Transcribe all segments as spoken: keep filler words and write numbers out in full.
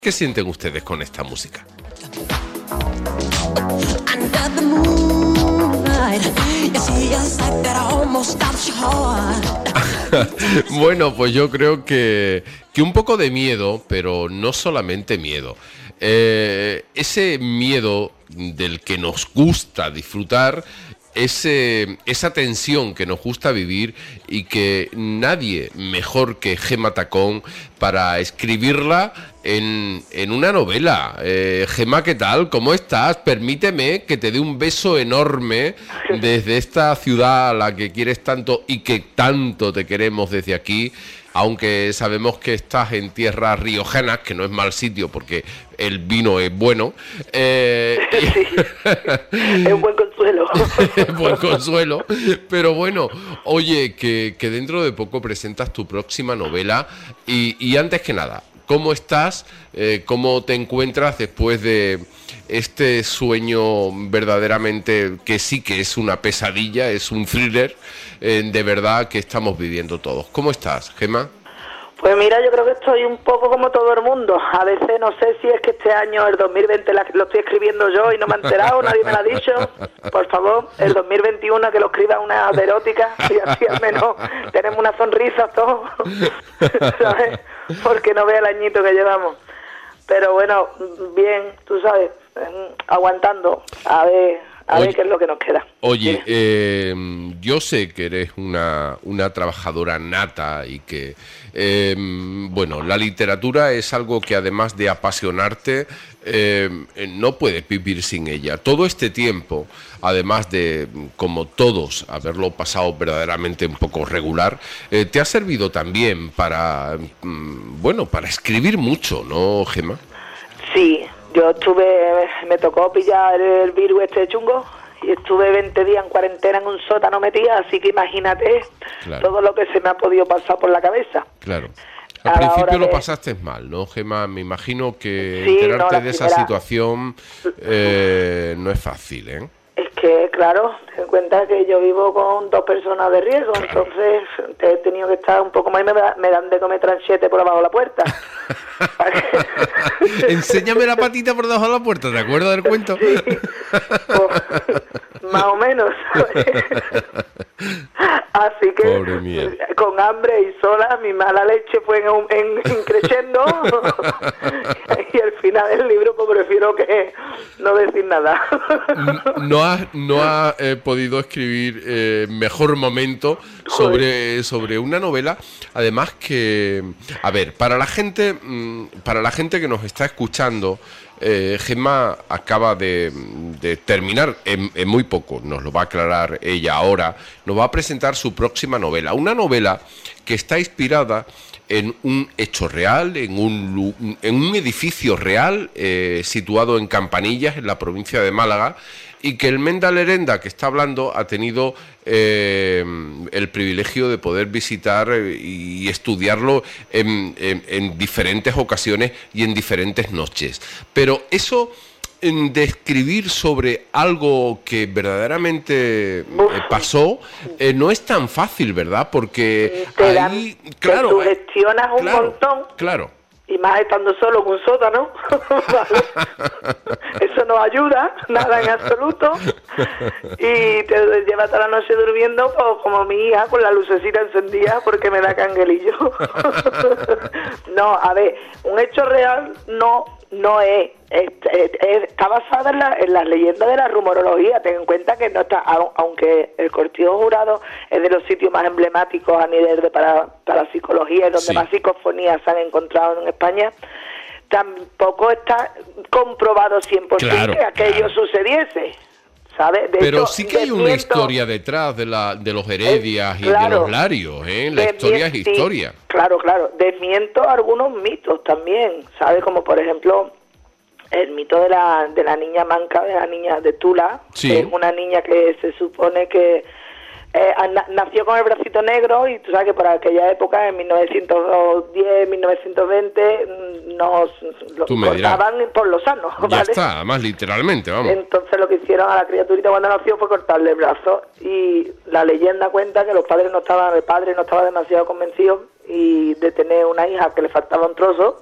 ¿Qué sienten ustedes con esta música? Bueno, pues yo creo que, que un poco de miedo, pero no solamente miedo. Eh, ese miedo del que nos gusta disfrutar, ese, esa tensión que nos gusta vivir y que nadie mejor que Gema Tacón para escribirla en, en una novela. Eh, Gema, ¿qué tal? ¿Cómo estás? Permíteme que te dé un beso enorme desde esta ciudad a la que quieres tanto y que tanto te queremos desde aquí. Aunque sabemos que estás en tierras riojanas, que no es mal sitio porque el vino es bueno. Eh, sí, es un buen consuelo. Es buen consuelo. Pero bueno, oye, que, que dentro de poco presentas tu próxima novela. Y, y antes que nada, ¿cómo estás? Eh, ¿Cómo te encuentras después de este sueño verdaderamente que sí que es una pesadilla, es un thriller eh, de verdad que estamos viviendo todos? ¿Cómo estás, Gema? Pues mira, yo creo que estoy un poco como todo el mundo. A veces no sé si es que este año, el dos mil veinte, la, lo estoy escribiendo yo y no me he enterado, nadie me lo ha dicho. Por favor, el dos mil veintiuno que lo escriba una erótica y así al menos tenemos una sonrisa todos, ¿sabes? Porque no vea el añito que llevamos. Pero bueno, bien, tú sabes, aguantando, a ver... A oye, ver qué es lo que nos queda. Oye, eh, yo sé que eres una, una trabajadora nata y que, eh, bueno, la literatura es algo que además de apasionarte, eh, no puedes vivir sin ella. Todo este tiempo, además de, como todos, haberlo pasado verdaderamente un poco regular, eh, te ha servido también para, bueno, para escribir mucho, ¿no, Gema? Sí. Yo estuve, me tocó pillar el virus este chungo y estuve veinte días en cuarentena en un sótano metida, así que imagínate claro. Todo lo que se me ha podido pasar por la cabeza. Claro. Al principio lo de... pasaste mal, ¿no, Gema? Me imagino que sí, enterarte no, de esa primera... situación eh, no es fácil, ¿eh? Es que, claro, ten en cuenta que yo vivo con dos personas de riesgo, claro. Entonces he tenido que estar un poco más y me, me dan de comer tranchete por abajo de la puerta. Enséñame la patita por debajo de la puerta, ¿te acuerdas del cuento? Sí, pues, más o menos. Así que con hambre y sola mi mala leche fue en, en, en creciendo y al final del libro pues prefiero que no decir nada. No has no ha, eh, podido escribir eh, mejor momento sobre, sobre una novela, además que, a ver, para la gente, para la gente que nos está escuchando, Eh, Gema acaba de, de terminar en, en muy poco, nos lo va a aclarar ella ahora, nos va a presentar su próxima novela, una novela que está inspirada en un hecho real, en un, en un edificio real eh, situado en Campanillas, en la provincia de Málaga, y que el Menda Lerenda que está hablando ha tenido eh, el privilegio de poder visitar y estudiarlo en, en, en diferentes ocasiones y en diferentes noches. Pero eso de escribir sobre algo que verdaderamente eh, pasó eh, no es tan fácil, ¿verdad? Porque te ahí, dan, claro, te sugestionas un claro, montón. Claro. Y más estando solo en un sótano, ¿vale? Eso no ayuda, nada en absoluto. Y te llevas toda la noche durmiendo pues, como mi hija, con la lucecita encendida porque me da canguelillo. No, a ver, un hecho real no no es, es, es, es está basada en la, en las leyendas de la rumorología. Ten en cuenta que no está, aunque el Cortijo Jurado es de los sitios más emblemáticos a nivel de para, para psicología y donde sí. más psicofonías se han encontrado en España, tampoco está comprobado cien por ciento claro, que aquello claro. sucediese. ¿Sabes? De Pero hecho, sí que hay una historia detrás de la de los Heredias es, y claro, de los Larios, ¿eh? La historia es historia. Sí, claro, claro. Desmiento algunos mitos también, ¿sabes? Como por ejemplo el mito de la de la niña manca, de la niña de Tula, sí. Que es una niña que se supone que eh, na, nació con el bracito negro y tú sabes que por aquella época, en mil novecientos diez, mil novecientos veinte, nos lo cortaban por lo sano, ¿vale? Ya está, además literalmente, vamos. Entonces lo que hicieron a la criaturita cuando nació fue cortarle el brazo y la leyenda cuenta que los padres no estaban, el padre no estaba demasiado convencido y de tener una hija que le faltaba un trozo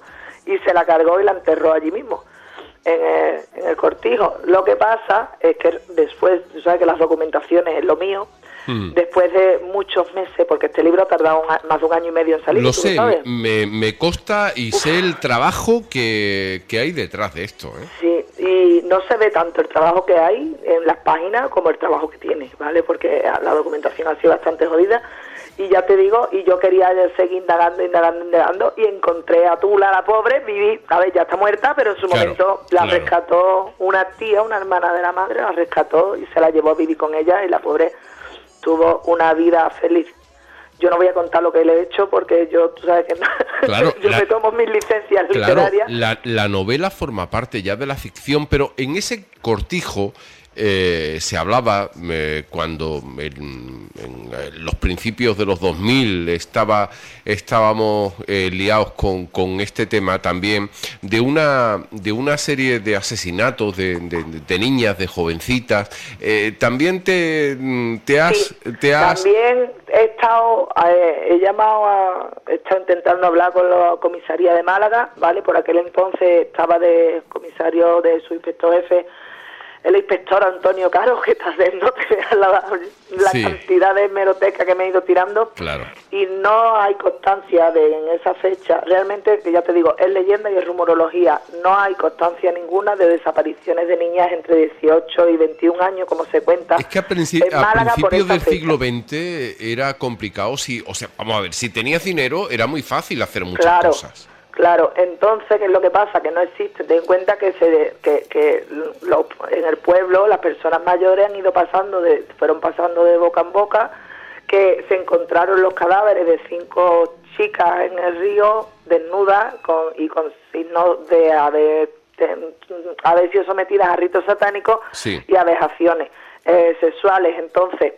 y se la cargó y la enterró allí mismo, en el, en el cortijo. Lo que pasa es que después, tú sabes que las documentaciones es lo mío, mm. después de muchos meses, porque este libro ha tardado un, más de un año y medio en salir. Lo sé, lo me, me consta y Uf. sé el trabajo que, que hay detrás de esto, ¿eh? Sí, y no se ve tanto el trabajo que hay en las páginas como el trabajo que tiene, ¿vale? Porque la documentación ha sido bastante jodida. Y ya te digo, y yo quería seguir indagando, indagando, indagando, y encontré a Tula, la pobre, viví, a ver, ya está muerta, pero en su claro, momento la claro. rescató una tía, una hermana de la madre, la rescató y se la llevó a vivir con ella, y la pobre tuvo una vida feliz. Yo no voy a contar lo que le he hecho porque yo, tú sabes que no, claro, yo la, me tomo mis licencias claro, literarias. La, la novela forma parte ya de la ficción, pero en ese cortijo eh, se hablaba eh, cuando en, en los principios de los dos mil estaba estábamos eh, liados con, con este tema también de una de una serie de asesinatos de, de, de niñas, de jovencitas. Eh, también te te has sí, te has también he estado eh, he llamado a he estado intentando hablar con la comisaría de Málaga, vale, por aquel entonces estaba de comisario de su inspector jefe el inspector Antonio Caro, que está haciendo la, la sí. cantidad de hemeroteca que me he ido tirando, claro. y no hay constancia de en esa fecha, realmente, que ya te digo, es leyenda y es rumorología, no hay constancia ninguna de desapariciones de niñas entre dieciocho y veintiún años, como se cuenta. Es que a, principi a principios del fecha. siglo veinte era complicado, si, o sea, vamos a ver, si tenías dinero era muy fácil hacer muchas claro. cosas. Claro, entonces, ¿qué es lo que pasa? Que no existe. Ten en cuenta que se que, que lo, en el pueblo las personas mayores han ido pasando, de fueron pasando de boca en boca, que se encontraron los cadáveres de cinco chicas en el río, desnudas, con, y con signos de haber, de haber sido sometidas a ritos satánicos sí. y a vejaciones eh, sexuales. Entonces,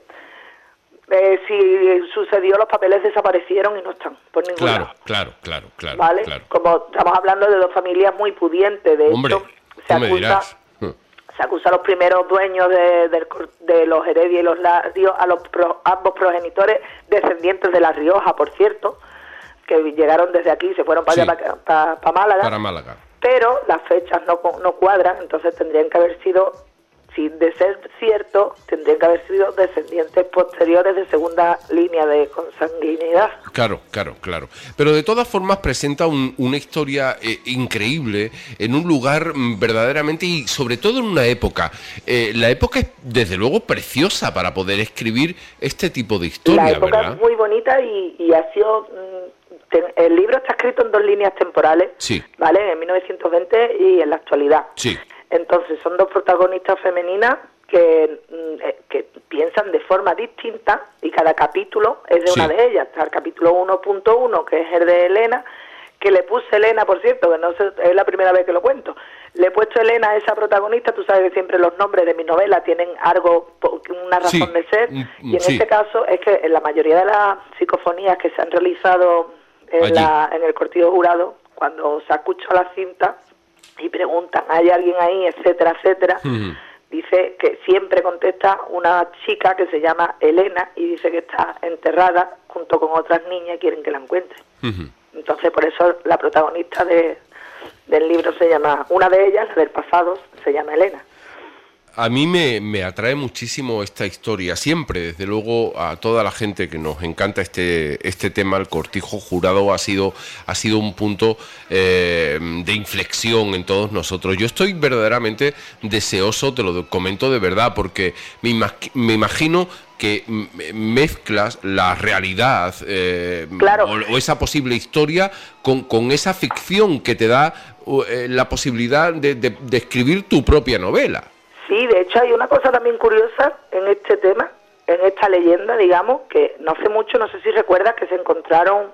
Eh, si sucedió, los papeles desaparecieron y no están por ningún claro, lado. Claro, claro, claro, ¿vale? claro. Como estamos hablando de dos familias muy pudientes, de Hombre, hecho, se me acusa, dirás. se acusa a los primeros dueños de, de, de los Heredia y los Larios, a los pro, ambos progenitores descendientes de La Rioja, por cierto, que llegaron desde aquí y se fueron para sí. allá, para, para, para Málaga. Para Málaga. Pero las fechas no, no cuadran, entonces tendrían que haber sido, si de ser cierto, tendrían que haber sido descendientes posteriores de segunda línea de consanguinidad. Claro, claro, claro. Pero de todas formas presenta un, una historia eh, increíble en un lugar verdaderamente y sobre todo en una época. Eh, la época es desde luego preciosa para poder escribir este tipo de historia, La época ¿verdad? es muy bonita y, y ha sido... Te, el libro está escrito en dos líneas temporales, sí. ¿vale? En mil novecientos veinte y en la actualidad. Sí. Entonces son dos protagonistas femeninas que, que piensan de forma distinta y cada capítulo es de sí. una de ellas. Está el capítulo uno punto uno, que es el de Elena, que le puse Elena, por cierto, que no sé, es la primera vez que lo cuento. Le he puesto Elena a esa protagonista. Tú sabes que siempre los nombres de mis novelas tienen algo, una razón sí. de ser, y en sí. este caso es que en la mayoría de las psicofonías que se han realizado en, la, en el cortijo jurado, cuando se ha escuchado la cinta y preguntan, ¿hay alguien ahí?, etcétera, etcétera, uh-huh. dice que siempre contesta una chica que se llama Elena y dice que está enterrada junto con otras niñas y quieren que la encuentren. Uh-huh. Entonces, por eso la protagonista de, del libro se llama, una de ellas, la del pasado, se llama Elena. A mí me, me atrae muchísimo esta historia, siempre, desde luego, a toda la gente que nos encanta este este tema. El cortijo jurado ha sido ha sido un punto eh, de inflexión en todos nosotros. Yo estoy verdaderamente deseoso, te lo comento de verdad, porque me, ima me imagino que mezclas la realidad eh, claro. o, o esa posible historia con, con esa ficción que te da eh, la posibilidad de, de, de escribir tu propia novela. Sí, de hecho hay una cosa también curiosa en este tema, en esta leyenda, digamos, que no hace mucho, no sé si recuerdas, que se encontraron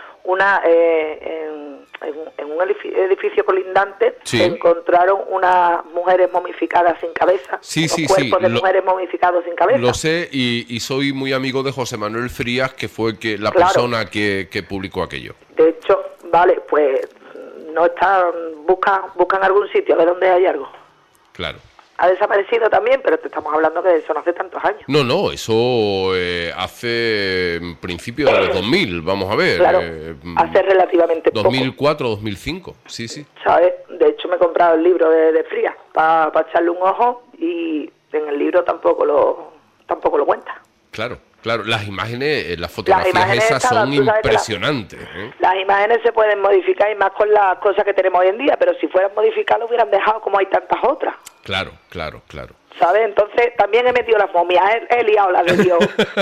una eh, en, en, en un edificio colindante, sí. se encontraron unas mujeres momificadas sin cabeza, sí, unos sí, cuerpos sí. de lo, mujeres momificados sin cabeza. Lo sé y, y soy muy amigo de José Manuel Frías, que fue que la claro. persona que, que publicó aquello. De hecho, vale, pues no están, buscan, buscan algún sitio, a ver dónde hay algo. Claro. ha desaparecido también, pero te estamos hablando que eso no hace tantos años. No, no, eso eh, hace principio de los dos mil, vamos a ver. Claro, eh, hace relativamente dos mil cuatro, dos mil cinco, sí, sí. ¿Sabes? De hecho me he comprado el libro de, de Frías para pa echarle un ojo y en el libro tampoco lo tampoco lo cuenta. Claro. Claro, las imágenes, las fotografías las imágenes esas estaban, son impresionantes. Las, ¿eh? las imágenes se pueden modificar y más con las cosas que tenemos hoy en día, pero si fueran modificadas lo hubieran dejado como hay tantas otras. Claro, claro, claro. ¿Sabes? Entonces también he metido las momias, he, he liado las de Dios.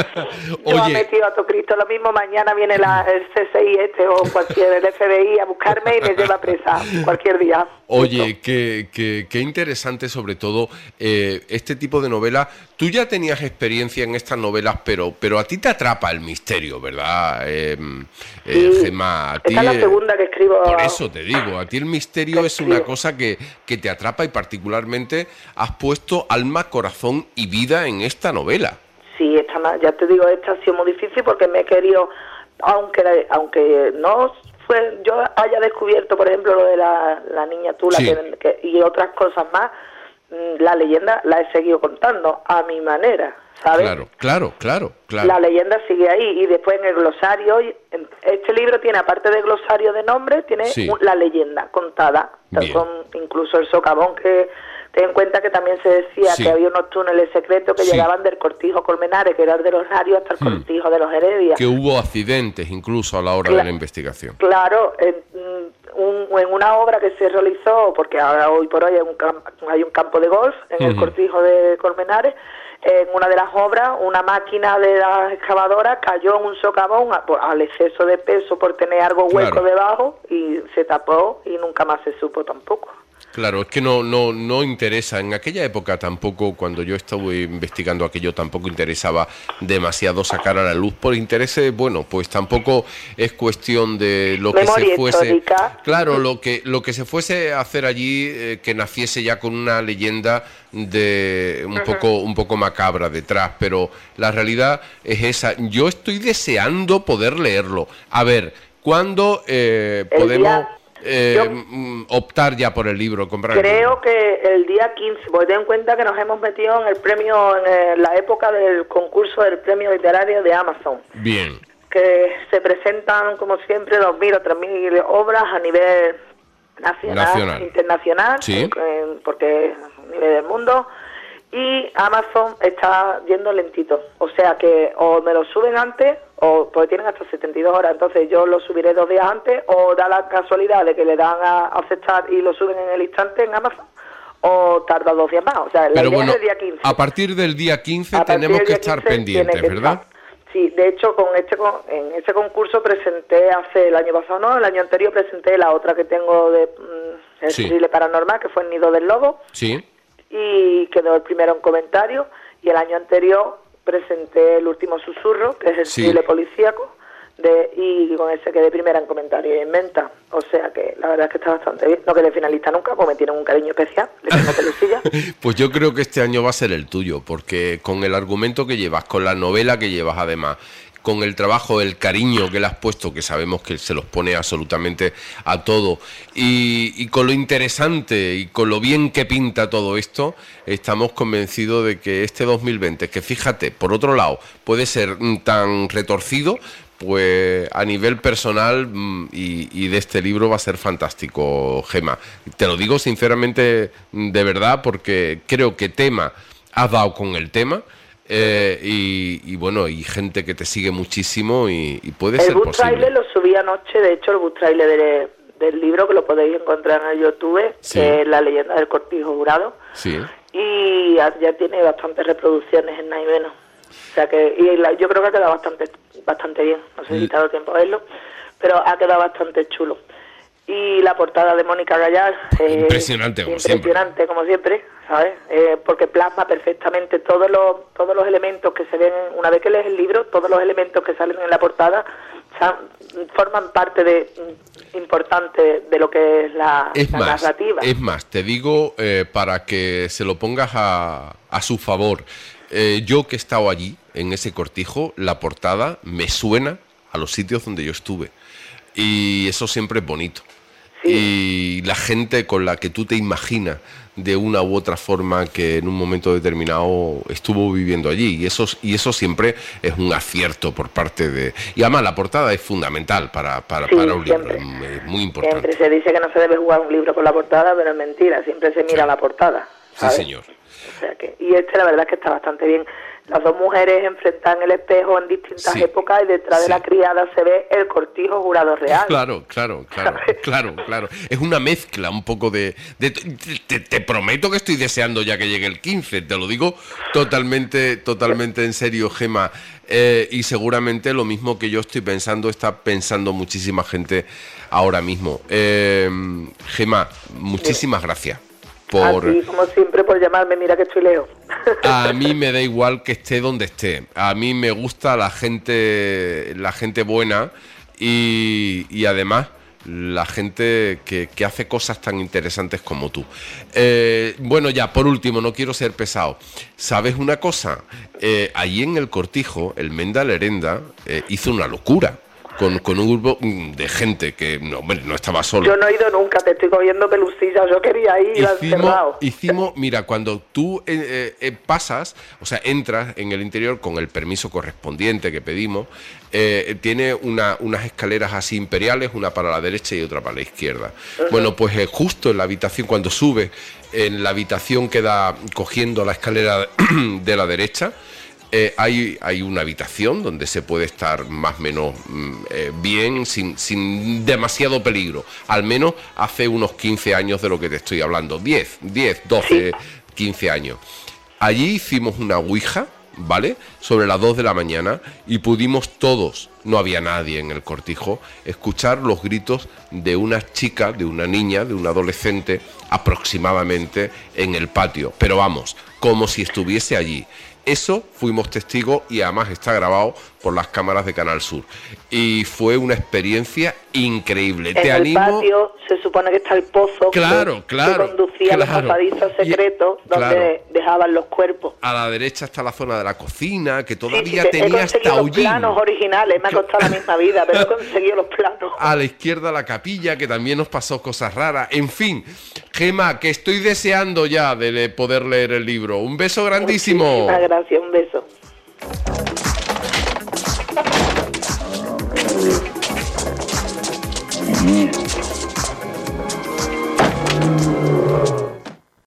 Yo he metido a todo Cristo, lo mismo mañana viene la, el C S I este o cualquier, el F B I a buscarme y me lleva presa cualquier día. Oye, qué, qué, qué interesante sobre todo eh, este tipo de novelas. Tú ya tenías experiencia en estas novelas, pero pero a ti te atrapa el misterio, ¿verdad, eh, eh, sí, Gemma? A ti, esta es la segunda que escribo. Por eso te digo, a ti el misterio es una cosa que, que te atrapa y particularmente has puesto alma, corazón y vida en esta novela. Sí, esta, ya te digo, esta ha sido muy difícil porque me he querido, aunque aunque no fue yo haya descubierto, por ejemplo, lo de la, la niña Tula sí. que, que, y otras cosas más, la leyenda la he seguido contando a mi manera, ¿sabes? Claro, claro, claro, claro. La leyenda sigue ahí y después en el glosario, este libro tiene, aparte del glosario de nombres, tiene sí. un, la leyenda contada. O sea, son incluso el socavón que... Ten en cuenta que también se decía sí. que había unos túneles secretos que sí. llegaban del Cortijo Colmenares, que era el de los Narios, hasta el hmm. Cortijo de los Heredia. Que hubo accidentes incluso a la hora Cla- de la investigación. Claro, en, un, en una obra que se realizó, porque ahora hoy por hoy hay un, camp- hay un campo de golf en uh-huh. el Cortijo de Colmenares, en una de las obras, una máquina de las excavadoras cayó en un socavón a, por, al exceso de peso por tener algo hueco claro. debajo y se tapó y nunca más se supo tampoco. Claro, es que no, no, no interesa. En aquella época tampoco, cuando yo estuve investigando aquello, tampoco interesaba demasiado sacar a la luz. Por intereses, bueno, pues tampoco es cuestión de lo que Memoria se fuese... histórica. Claro, lo que, lo que se fuese a hacer allí, eh, que naciese ya con una leyenda de un, uh-huh. poco, un poco macabra detrás, pero la realidad es esa. Yo estoy deseando poder leerlo. A ver, ¿cuándo eh, podemos... Día... Eh, Yo optar ya por el libro, comprar creo el libro. Que el día quince, porque ten en cuenta que nos hemos metido en el premio, en la época del concurso del premio literario de Amazon. Bien. Que se presentan, como siempre, dos mil o tres mil obras a nivel nacional, nacional. internacional, ¿Sí? en, porque a nivel del mundo. Y Amazon está yendo lentito, o sea que o me lo suben antes o porque tienen hasta setenta y dos horas, entonces yo lo subiré dos días antes, o da la casualidad de que le dan a aceptar y lo suben en el instante en Amazon, o tarda dos días más, o sea, la Pero idea bueno, es el día quince. A partir del día quince tenemos que estar pendientes, ¿verdad? Estar. Sí, de hecho con este en ese concurso presenté hace el año pasado, no, el año anterior presenté la otra que tengo de mm, el sí. thriller paranormal, que fue El Nido del Lobo. Sí. Y quedó el primero en comentarios, y el año anterior presenté El Último Susurro, que es el sí. thriller policíaco, de, y con ese quedé primera en comentarios y en venta, o sea que la verdad es que está bastante bien. No quedé finalista nunca, porque me tienen un cariño especial, le tengo pelusilla. Pues yo creo que este año va a ser el tuyo, porque con el argumento que llevas, con la novela que llevas además, con el trabajo, el cariño que le has puesto, que sabemos que se los pone absolutamente a todo, y, y con lo interesante y con lo bien que pinta todo esto, estamos convencidos de que este dos mil veinte, que fíjate, por otro lado, puede ser tan retorcido, pues a nivel personal y, y de este libro va a ser fantástico, Gemma. Te lo digo sinceramente, de verdad, porque creo que tema has dado con el tema. Eh, y, y bueno, y gente que te sigue muchísimo y, y puede el ser book posible. trailer lo subí anoche, de hecho el book trailer de, del libro, que lo podéis encontrar en el YouTube, sí. que es La Leyenda del Cortijo Jurado, sí. y ya, ya tiene bastantes reproducciones en nada y menos, o sea que y la, yo creo que ha quedado bastante bastante bien, no sé si he dado tiempo a verlo, pero ha quedado bastante chulo. Y la portada de Mónica Gallar eh, impresionante, como impresionante siempre. como siempre, ¿sabes? Eh, porque plasma perfectamente todos los todos los elementos que se ven una vez que lees el libro, todos los elementos que salen en la portada o sea, forman parte de importante de lo que es la, es la más, narrativa. Es más, te digo eh, para que se lo pongas a, a su favor. Eh, yo que he estado allí en ese cortijo, la portada me suena a los sitios donde yo estuve y eso siempre es bonito. Sí. Y la gente con la que tú te imaginas de una u otra forma que en un momento determinado estuvo viviendo allí, y eso, y eso siempre es un acierto por parte de... Y además la portada es fundamental para, para, sí, para un siempre. libro, es muy importante. Siempre se dice que no se debe jugar un libro con la portada, pero es mentira, siempre se mira sí. la portada, ¿sabes? Sí, señor. O sea que, y este la verdad es que está bastante bien. Las dos mujeres enfrentan el espejo en distintas sí. épocas y detrás sí. de la criada se ve el cortijo jurado real. Claro, claro, claro, ¿sabes? claro, claro. Es una mezcla un poco de... de te, te prometo que estoy deseando ya que llegue el quince, te lo digo totalmente, totalmente en serio, Gema. Eh, y seguramente lo mismo que yo estoy pensando, está pensando muchísima gente ahora mismo. Eh, Gema, muchísimas sí. gracias. Por... A ti, como siempre, por llamarme, mira que estoy lejos. A mí me da igual que esté donde esté. A mí me gusta la gente, la gente buena y, y además la gente que, que hace cosas tan interesantes como tú. Eh, bueno, ya, por último, no quiero ser pesado. ¿Sabes una cosa? Eh, allí en el Cortijo, el Menda Lerenda eh, hizo una locura. Con, con un grupo de gente que no, bueno, no estaba solo. Yo no he ido nunca, te estoy cogiendo pelusilla, yo quería ir al cerrado. Hicimos, mira, cuando tú eh, eh, pasas, o sea, entras en el interior con el permiso correspondiente que pedimos, eh, tiene una, unas escaleras así imperiales, una para la derecha y otra para la izquierda. Uh-huh. Bueno, pues eh, justo en la habitación, cuando subes, en la habitación que da cogiendo la escalera de la derecha, Eh, hay, hay una habitación donde se puede estar más o menos eh, bien, sin, sin demasiado peligro. Al menos hace unos quince años de lo que te estoy hablando. diez, diez, doce, quince años. Allí hicimos una ouija, ¿vale? Sobre las dos de la mañana y pudimos todos, no había nadie en el Cortijo, escuchar los gritos de una chica, de una niña, de un adolescente aproximadamente en el patio. Pero vamos, como si estuviese allí. Eso fuimos testigos y además está grabado por las cámaras de Canal Sur. Y fue una experiencia increíble. En Te el animo... patio se supone que está el pozo claro, que, claro, que conducía claro. a los pasadizos secretos y, donde claro. dejaban los cuerpos. A la derecha está la zona de la cocina, que todavía sí, sí, tenía hasta los hollín. planos originales, me ha costado la misma vida, pero he conseguido los planos. A la izquierda la capilla, que también nos pasó cosas raras. En fin, Gema, que estoy deseando ya de poder leer el libro. Un beso grandísimo. Muchísimas gracias, un beso.